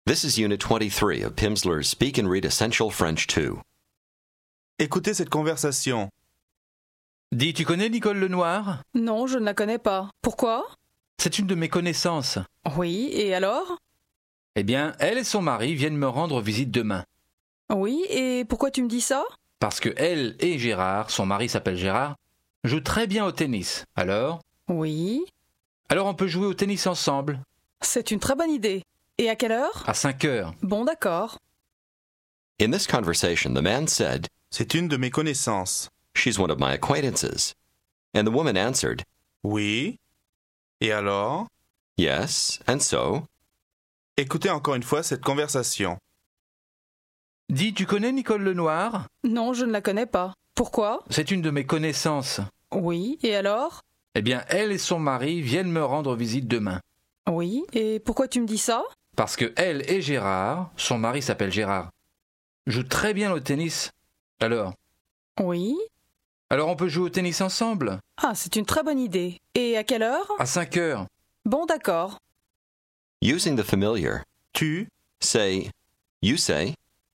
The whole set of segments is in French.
This is Unit 23 of Pimsleur's Speak and Read Essential French 2. Écoutez cette conversation. Dis, tu connais Nicole Lenoir? Non, je ne la connais pas. Pourquoi? C'est une de mes connaissances. Oui, et alors? Eh bien, elle et son mari viennent me rendre visite demain. Oui, et pourquoi tu me dis ça? Parce que elle et Gérard, son mari s'appelle Gérard, jouent très bien au tennis. Alors Oui, on peut jouer au tennis ensemble, c'est une très bonne idée. Et à quelle heure? à 5 heures. Bon, d'accord. In this conversation, the man said, C'est une de mes connaissances. "She's one of my acquaintances." And the woman answered, Oui. Et alors? "Yes, and so?" Écoutez encore une fois cette conversation. Dis, tu connais Nicole Lenoir? Non, je ne la connais pas. Pourquoi? C'est une de mes connaissances. Oui, et alors? Eh bien, elle et son mari viennent me rendre visite demain. Oui, et pourquoi tu me dis ça? Parce que elle et Gérard, son mari s'appelle Gérard, jouent très bien au tennis. Alors Oui. on peut jouer au tennis ensemble, Ah, c'est une très bonne idée. Et à quelle heure? à 5 heures. Bon, d'accord. Using the familiar, Tu, say, you say,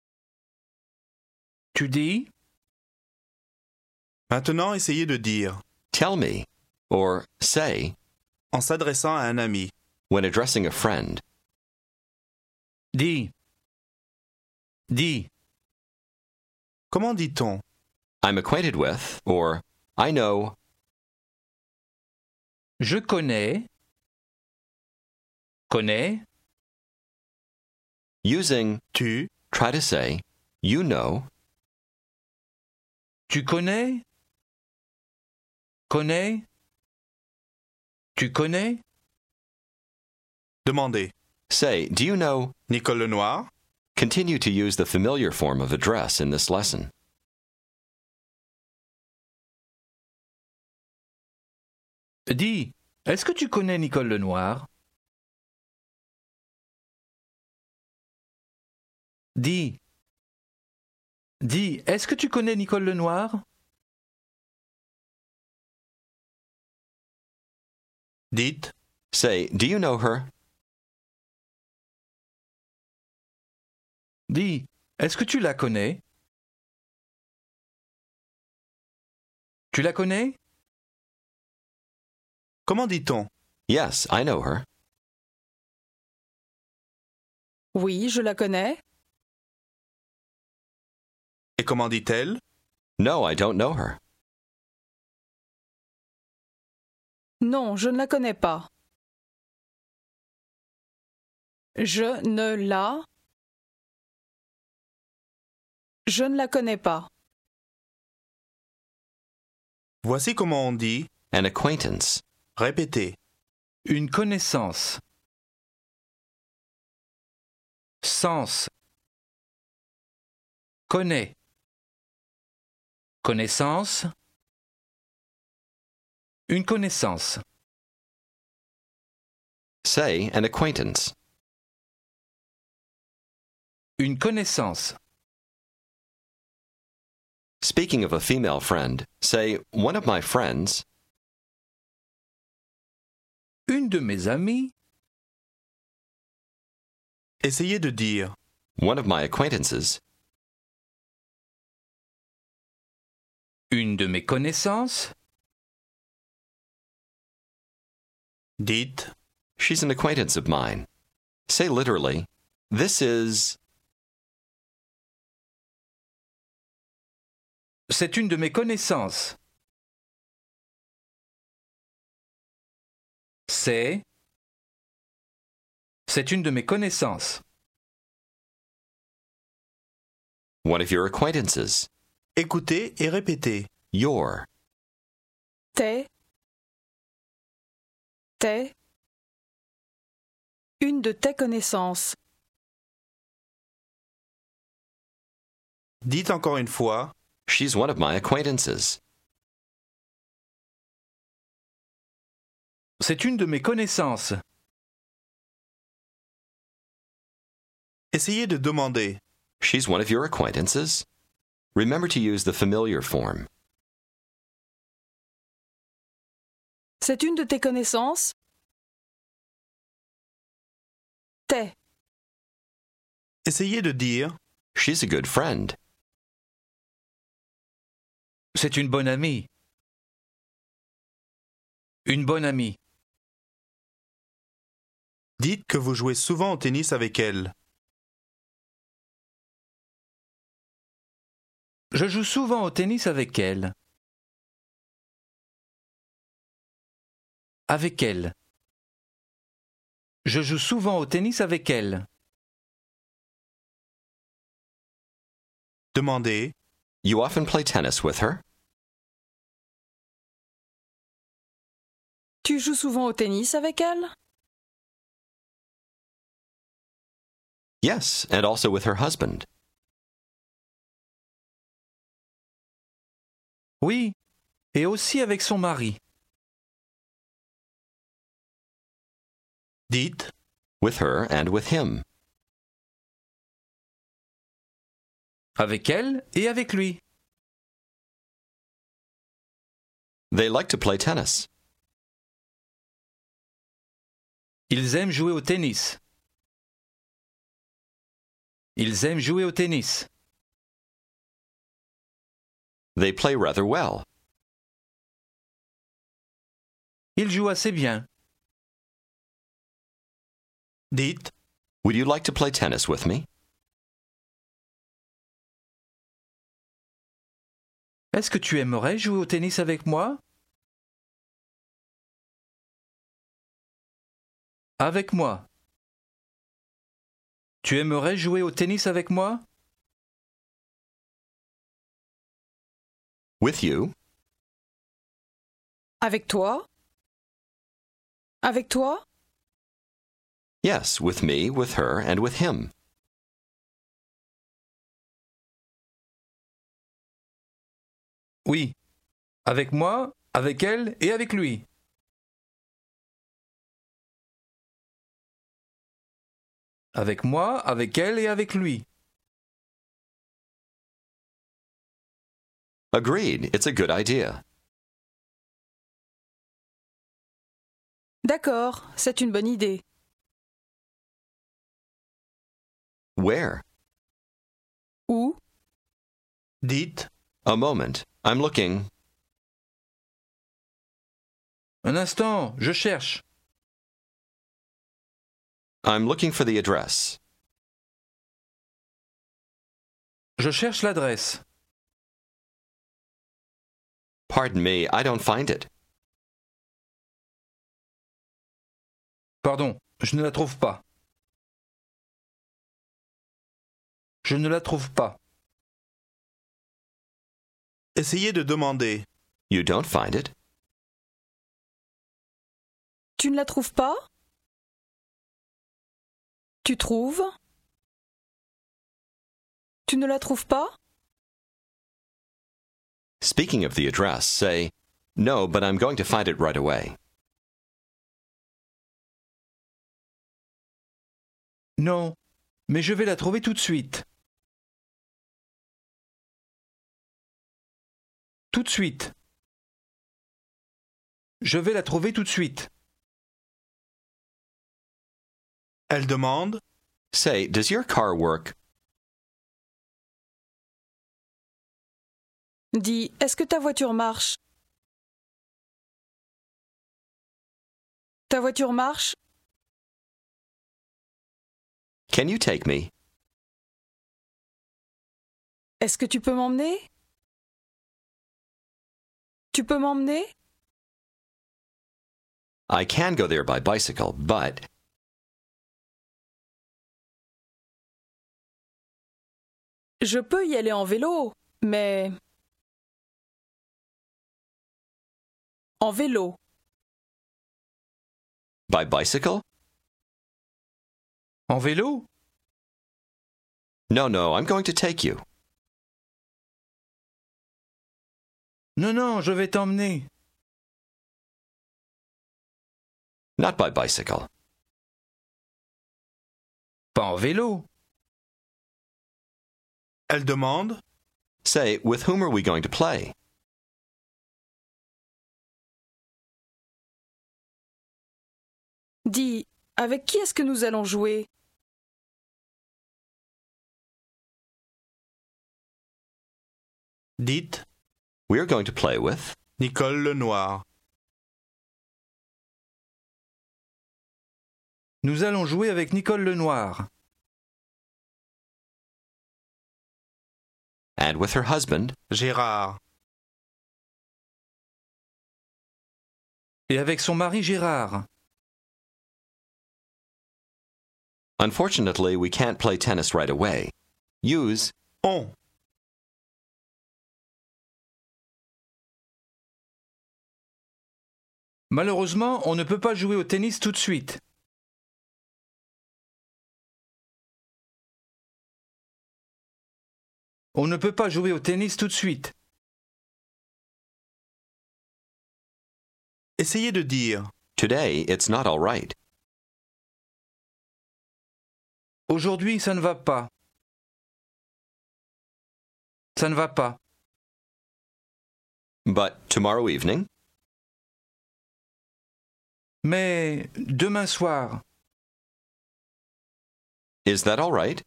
Tu dis? maintenant essayez de dire, tell me, or say, en s'adressant à un ami. when addressing a friend. Dis. Dis. Comment dit-on? I'm acquainted with, or I know, Je connais. Connais. using, Tu, try to say, you know, Tu connais? Connais? Tu connais? demandez. say, do you know, Nicole Lenoir? continue to use the familiar form of address in this lesson. Dis, est-ce que tu connais Nicole Lenoir? Dis. Dis, est-ce que tu connais Nicole Lenoir? Dites, Say, do you know her? Dis, est-ce que tu la connais? Tu la connais? comment dit-on? Yes, I know her. Oui, je la connais. Et comment dit-elle? No, I don't know her. Non, je ne la connais pas. Je ne la connais pas. Voici comment on dit. An acquaintance. Répétez. Une connaissance. Sens. Connais. Connaissance. Une connaissance. Say, an acquaintance. Une connaissance. Speaking of a female friend, say, one of my friends, Une de mes amies. Essayez de dire. one of my acquaintances, Une de mes connaissances. Dites, she's an acquaintance of mine. Say literally, this is, C'est une de mes connaissances. C'est une de mes connaissances. one of your acquaintances, écoutez et répétez. your, T'es une de tes connaissances. Dites encore une fois. she's one of my acquaintances. C'est une de mes connaissances. Essayez de demander. She's one of your acquaintances. Remember to use the familiar form. C'est une de tes connaissances? T'es Essayez de dire She's a good friend. C'est une bonne amie. Une bonne amie. Dites que vous jouez souvent au tennis avec elle. Je joue souvent au tennis avec elle. Avec elle. Je joue souvent au tennis avec elle. Demandez You often play tennis with her? Tu joues souvent au tennis avec elle? Yes, and also with her husband. Oui, et aussi avec son mari. Dites With her and with him. Avec elle et avec lui. They like to play tennis. Ils aiment jouer au tennis. Ils aiment jouer au tennis. They play rather well. Ils jouent assez bien. Dites Would you like to play tennis with me? Est-ce que tu aimerais jouer au tennis avec moi? Avec moi. Tu aimerais jouer au tennis avec moi? With you? Avec toi? Avec toi? Yes, with me, with her, and with him. Oui. Avec moi, avec elle et avec lui. Avec moi, avec elle et avec lui. Agreed, it's a good idea. D'accord, c'est une bonne idée. Where? Où? dites A moment. I'm looking. Un instant, je cherche. I'm looking for the address. Je cherche l'adresse. Pardon me, I don't find it. Pardon, je ne la trouve pas. Je ne la trouve pas. Essayez de demander You don't find it? Tu ne la trouves pas? Tu trouves? Tu ne la trouves pas? Speaking of the address, say, No, but I'm going to find it right away. Non, mais je vais la trouver tout de suite. Tout de suite. Je vais la trouver tout de suite. Elle demande Say, does your car work? Dis, est-ce que ta voiture marche? Ta voiture marche? Can you take me? Est-ce que tu peux m'emmener? Tu peux m'emmener? I can go there by bicycle, but Je peux y aller en vélo, mais... En vélo. by bicycle? En vélo? No, I'm going to take you. Non, non, je vais t'emmener. Not by bicycle. Pas en vélo. Elle demande Say, with whom are we going to play? Dis, avec qui est-ce que nous allons jouer? Dites We're going to play with. Nicole Lenoir. Nous allons jouer avec Nicole Lenoir. And with her husband. Gérard. Et avec son mari Gérard. Unfortunately, we can't play tennis right away. Use On. Malheureusement, on ne peut pas jouer au tennis tout de suite. On ne peut pas jouer au tennis tout de suite. Essayez de dire today, it's not all right. Aujourd'hui, ça ne va pas. Ça ne va pas. But tomorrow evening. Mais demain soir, Is that all right?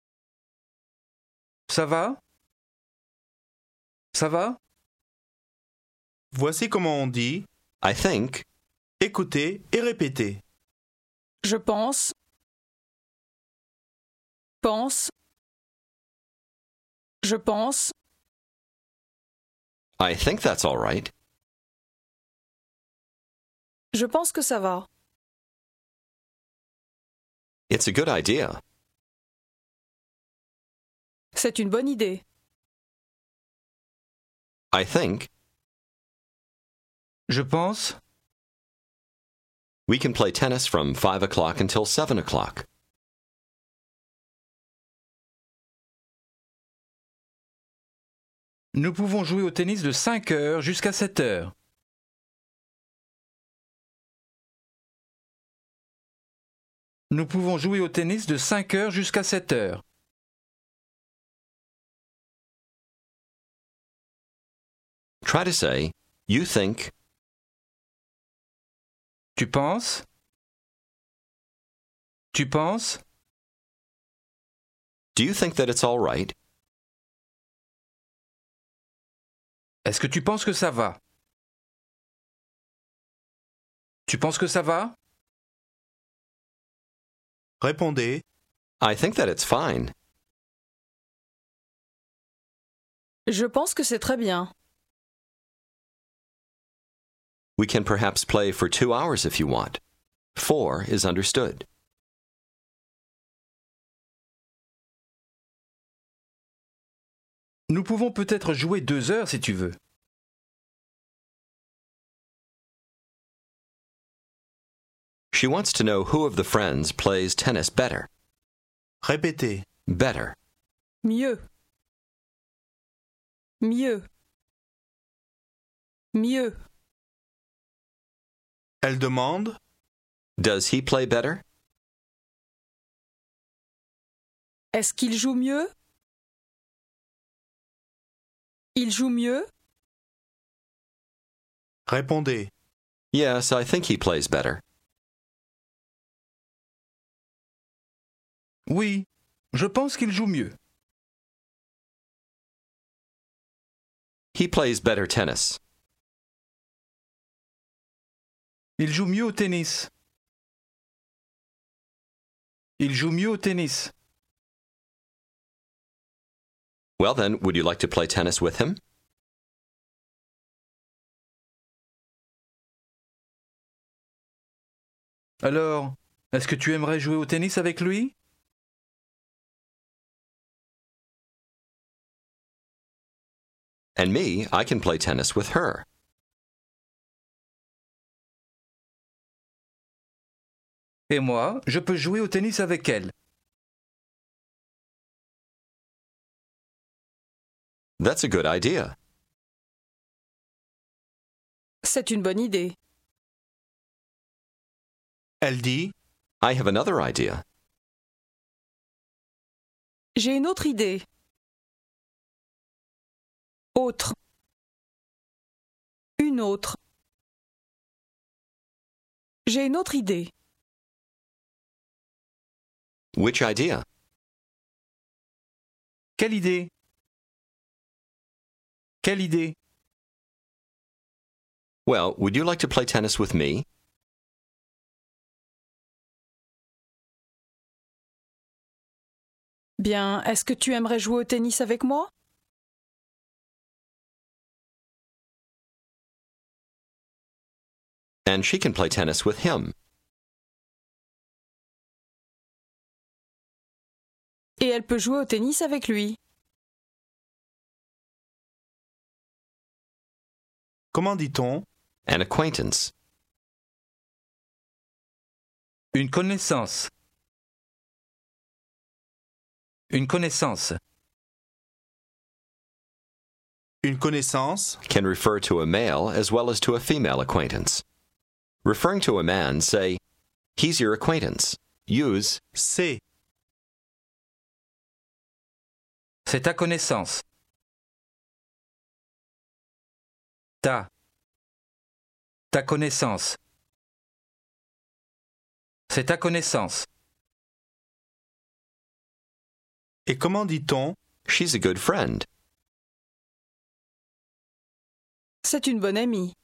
ça va? Ça va? Voici comment on dit I think. écoutez et répétez. Je pense. Pense. Je pense. I think that's all right. Je pense que ça va. It's a good idea. C'est une bonne idée. I think. Je pense. We can play tennis from 5 o'clock until 7 o'clock. Nous pouvons jouer au tennis de 5 heures jusqu'à 7 heures. Nous pouvons jouer au tennis de 5 heures jusqu'à 7 heures. Try to say, you think. Tu penses? Tu penses? Do you think that it's all right? Est-ce que tu penses que ça va? Tu penses que ça va? Répondez I think that it's fine. Je pense que c'est très bien. We can perhaps play for 2 hours if you want. 4 is understood. Nous pouvons peut-être jouer 2 heures si tu veux. She wants to know who of the friends plays tennis better. Répétez. Better. Mieux. Mieux. Mieux. Elle demande Does he play better? Est-ce qu'il joue mieux? Il joue mieux? Répondez. Yes, I think he plays better. Oui, je pense qu'il joue mieux. He plays better tennis. Il joue mieux au tennis. Il joue mieux au tennis. Well then, would you like to play tennis with him? Alors, est-ce que tu aimerais jouer au tennis avec lui? And me, I can play tennis with her. Et moi, je peux jouer au tennis avec elle. That's a good idea. C'est une bonne idée. Elle dit I have another idea. J'ai une autre idée. Autre. Une autre. J'ai une autre idée. Which idea? Quelle idée? Quelle idée! Well, would you like to play tennis with me? Bien, est-ce que tu aimerais jouer au tennis avec moi? And she can play tennis with him. Et elle peut jouer au tennis avec lui. Comment dit-on? An acquaintance. Une connaissance. Une connaissance. Une connaissance? Can refer to a male as well as to a female acquaintance. Referring to a man, say, he's your acquaintance. Use, C'est. C'est ta connaissance. Ta. Ta connaissance. C'est ta connaissance. Et comment dit-on? she's a good friend. C'est une bonne amie.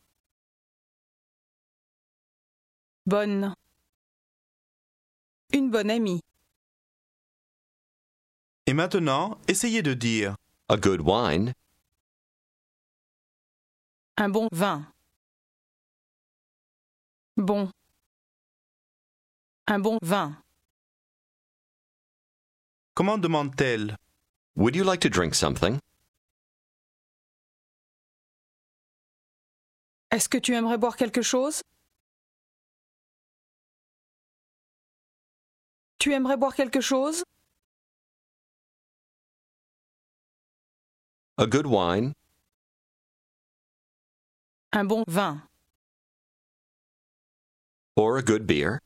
Bonne. Une bonne amie. Et maintenant, essayez de dire. A good wine, Un bon vin. Bon. Un bon vin. Comment demande-t-elle? would you like to drink something? Est-ce que tu aimerais boire quelque chose? Tu aimerais boire quelque chose? A good wine, Un bon vin. or a good beer,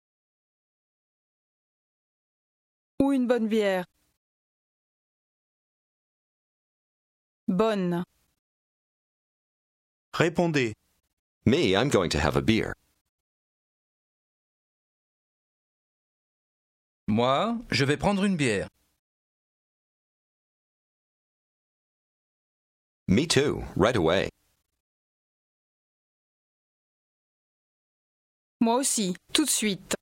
Ou une bonne bière. Bonne. Répondez. me, I'm going to have a beer. Moi, je vais prendre une bière. Me too, right away. Moi aussi, tout de suite.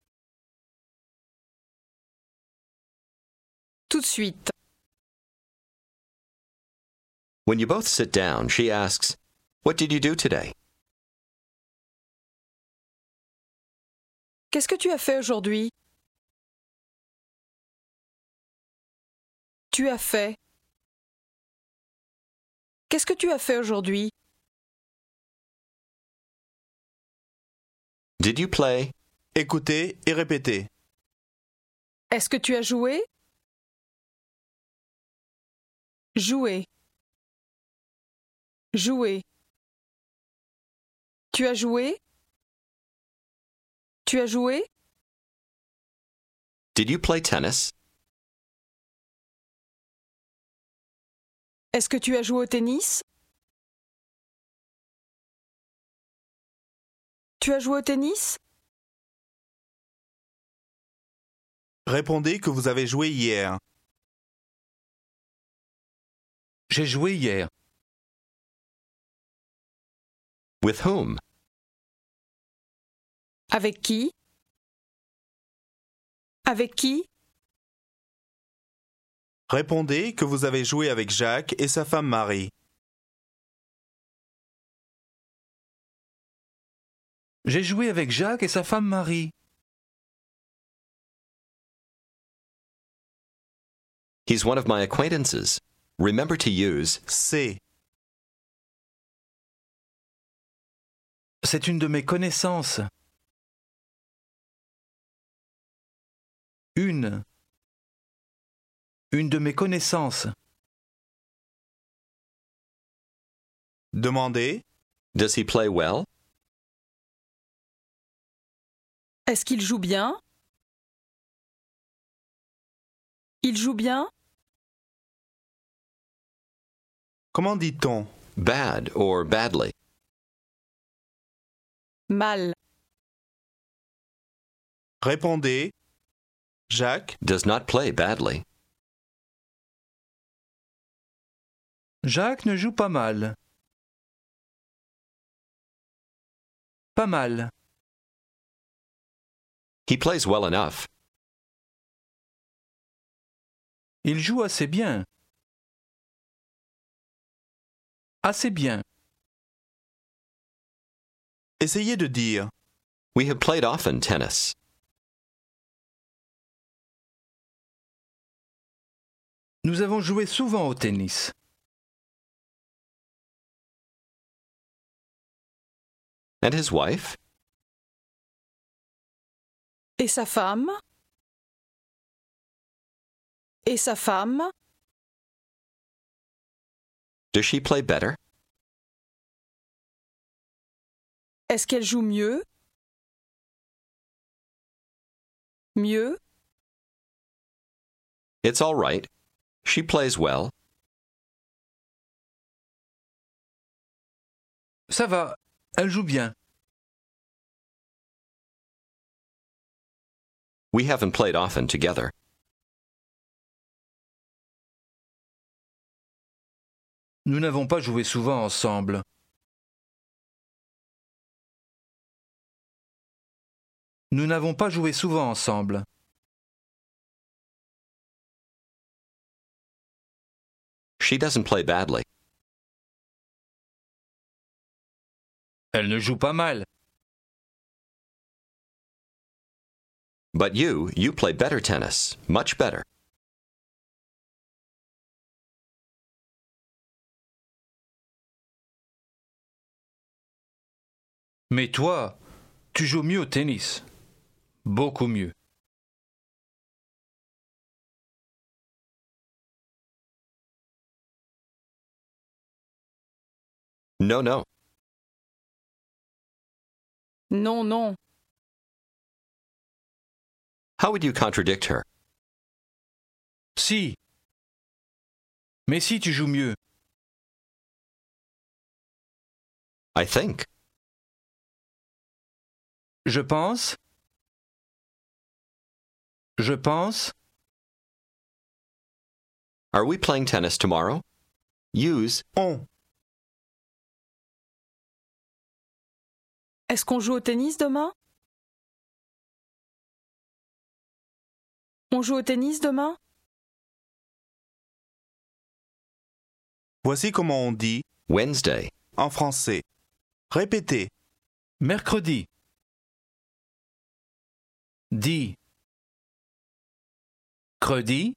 Tout de suite. When you both sit down, she asks, what did you do today? Qu'est-ce que tu as fait aujourd'hui? Tu as fait. Qu'est-ce que tu as fait aujourd'hui? Did you play? Écoutez et répétez. Est-ce que tu as joué? Jouer. Jouer. Tu as joué? Tu as joué? Did you play tennis? Est-ce que tu as joué au tennis? Tu as joué au tennis? Répondez que vous avez joué hier. J'ai joué hier. With whom? Avec qui? Avec qui? Répondez que vous avez joué avec Jacques et sa femme Marie. J'ai joué avec Jacques et sa femme Marie. He's one of my acquaintances. Remember to use, C'est. C'est une de mes connaissances. Une. Une de mes connaissances. Demandez. does he play well? Est-ce qu'il joue bien? Il joue bien? Comment dit-on? Bad or badly? Mal. Répondez. Jacques, Does not play badly. Jacques ne joue pas mal. Pas mal. He plays well enough. Il joue assez bien. Assez bien. Essayez de dire We have played often tennis. Nous avons joué souvent au tennis. And his wife? Et sa femme? Et sa femme? Does she play better? Est-ce qu'elle joue mieux? Mieux? It's all right. She plays well. Ça va, elle joue bien. We haven't played often together. Nous n'avons pas joué souvent ensemble. Nous n'avons pas joué souvent ensemble. She doesn't play badly. Elle ne joue pas mal. But you play better tennis. Much better. Mais toi, tu joues mieux au tennis. Beaucoup mieux. No, no. Non, non. How would you contradict her? Si. Mais si tu joues mieux. I think. Je pense. Je pense. Are we playing tennis tomorrow? Use on. Est-ce qu'on joue au tennis demain? On joue au tennis demain? Voici comment on dit Wednesday. en français. Répétez. Mercredi. Dis. Credi.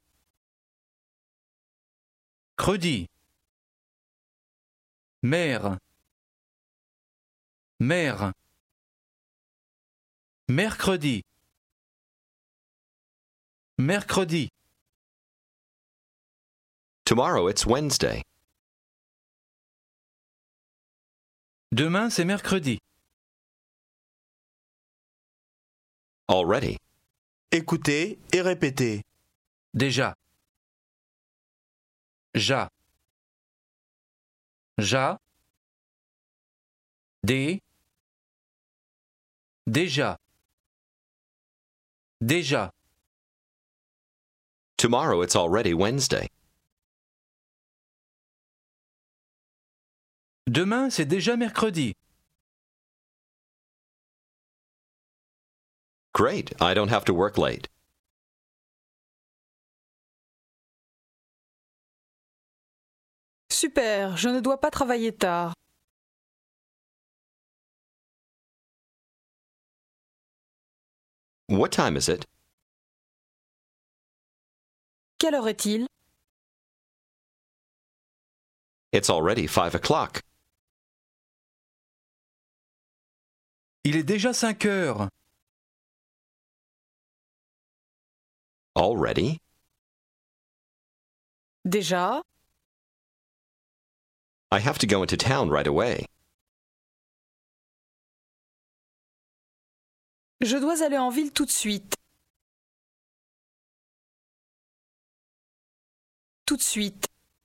Credi. Mère. Mère. Mercredi. Mercredi. Tomorrow it's Wednesday. Demain, c'est mercredi. Already. Écoutez et répétez. Déjà. Ja. Ja. Des. Déjà. Déjà. Tomorrow it's already Wednesday. Demain, c'est déjà mercredi. Great. I don't have to work late. Super, je ne dois pas travailler tard. What time is it? Quelle heure est-il? It's already 5 o'clock. Il est déjà 5 heures. Already? Déjà? I have to go into town right away. Je dois aller en ville tout de suite. Tout de suite.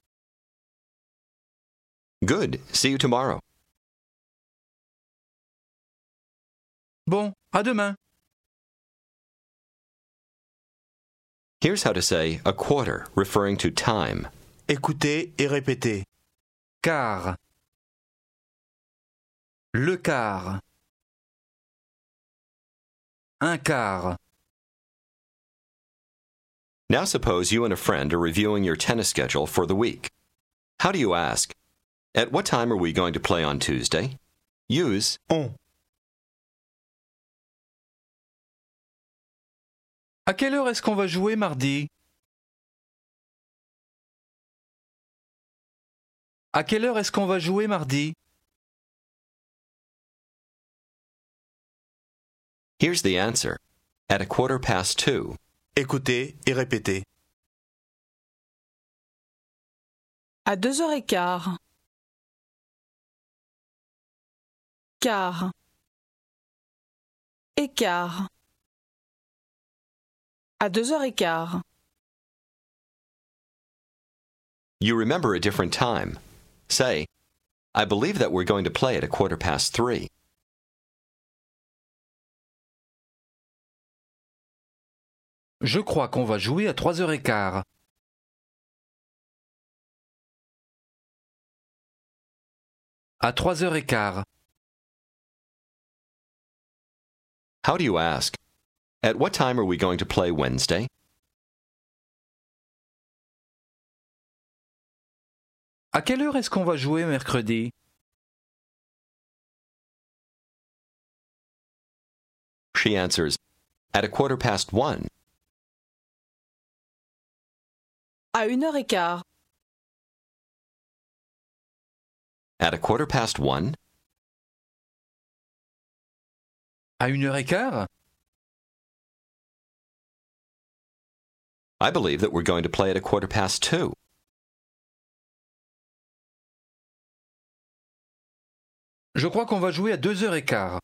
Good. See you tomorrow. Bon, à demain. Here's how to say a quarter, referring to time. Écoutez et répétez. quart. Le quart. Un quart. Now suppose you and a friend are reviewing your tennis schedule for the week. How do you ask? At what time are we going to play on Tuesday? Use On. À quelle heure est-ce qu'on va jouer mardi? À quelle heure est-ce qu'on va jouer mardi? Here's the answer. At 2:15. Écoutez et répétez. À 2h15. Quart. Écart. À 2h15. You remember a different time. Say, I believe that we're going to play at 3:15. Je crois qu'on va jouer à 3h15. À 3h15. How do you ask? At what time are we going to play Wednesday? À quelle heure est-ce qu'on va jouer mercredi? She answers, at 1:15. À 1h15. At 1:15. À 1h15? I believe that we're going to play at 2:15. Je crois qu'on va jouer à 2h15.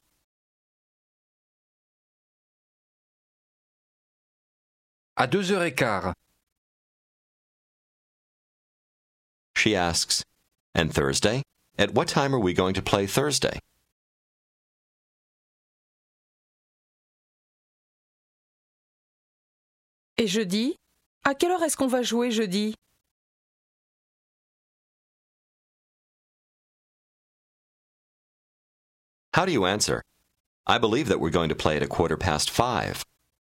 À 2h15. She asks, and Thursday? At what time are we going to play Thursday? Et jeudi? À quelle heure est-ce qu'on va jouer jeudi? How do you answer? I believe that we're going to play at 5:15.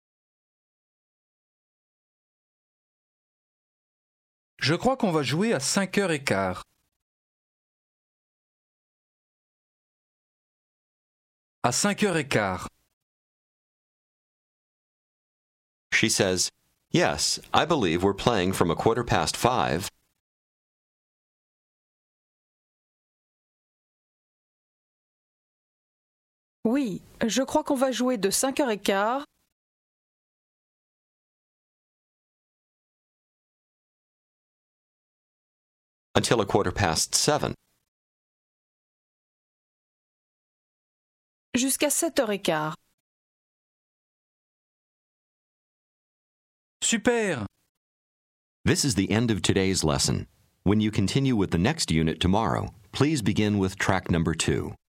Je crois qu'on va jouer à 5h15. À 5h15. She says, yes, I believe we're playing from 5:15. Oui, je crois qu'on va jouer de 5h15 until 7:15. jusqu'à 7h15. Super! This is the end of today's lesson. When you continue with the next unit tomorrow, please begin with track number 2.